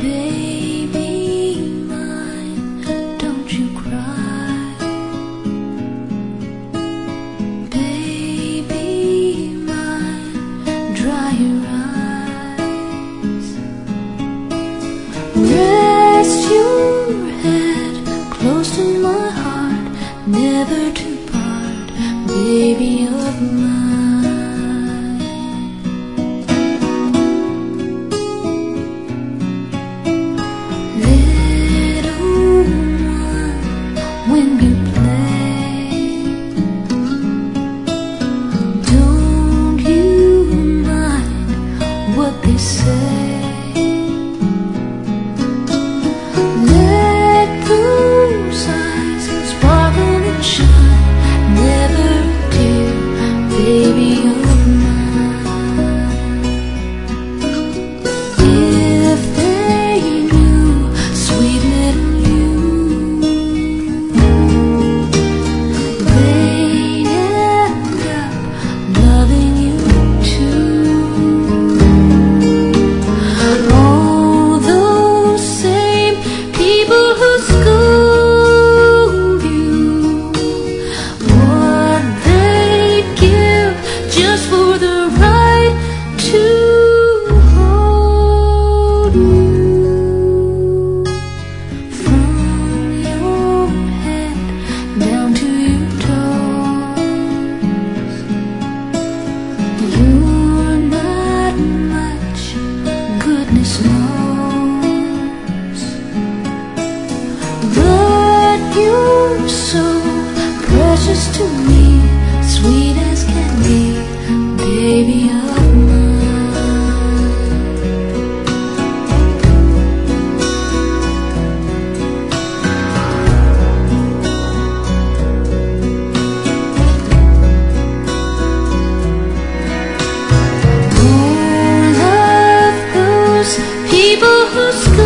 Baby mine, don't you cry. Baby mine, dry your eyes. Rest your head close to my heart, never to part, baby of mine. When you play, don't you mind what they say. Let those eyes sparkle and shine, never a tear, baby of mine. If they knew, sweet little knows, but you're so precious to me, sweet as can be, baby of mine. Oh, love those people who